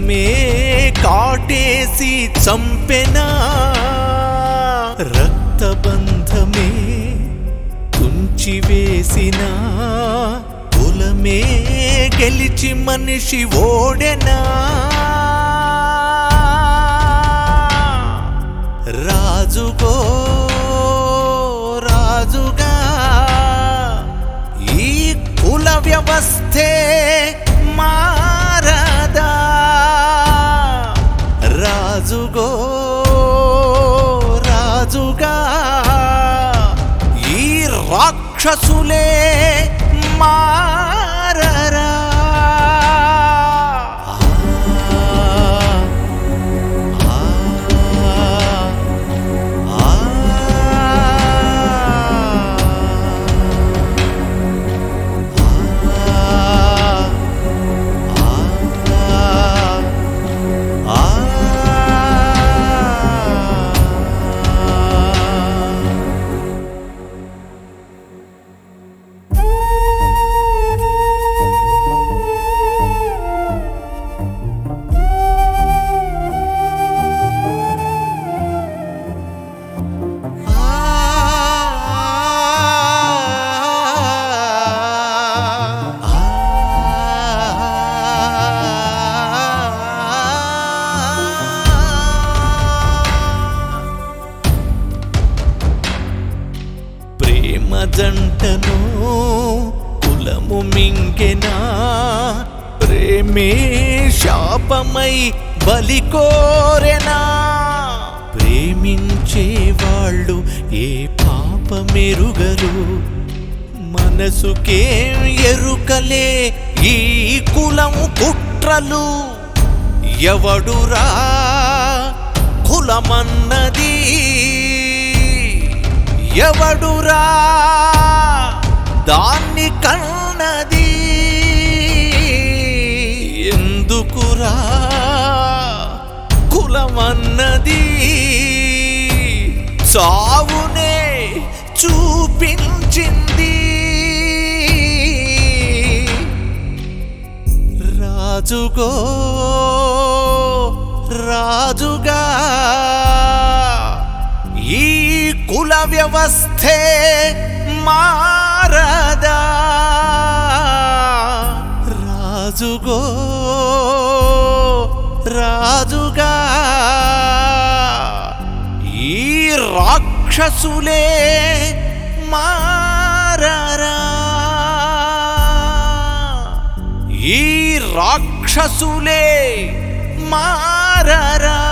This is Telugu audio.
రక్తమే కాటేసి చంపెనా రక్తబంధమే తుంచివేసిన కులమే గెలిచి మనిషి ఓడెనా రాజుగో రాజుగా ఈ కుల వ్యవస్థే మారదా రాజుగో రాజుగా ఈ రాక్షసులే మారరా జంటను కులము మింగెనా ప్రేమే శాపమై బలి కోరెనా ప్రేమించే వాళ్ళు ఏ పాపమెరుగరు మనసుకేం ఎరుకలే ఈ కులం కుట్రలు ఎవడురా కులమన్నది ఎవడురా దాన్ని కన్నది ఎందుకురా కులమన్నది చావునే చూపించింది రాజుగో రాజుగా ఈ కుల వ్యవస్థే మారదా రాజుగో రాజుగా ఈ రాక్షసులే మారరా ఈ రాక్షసులే మారరా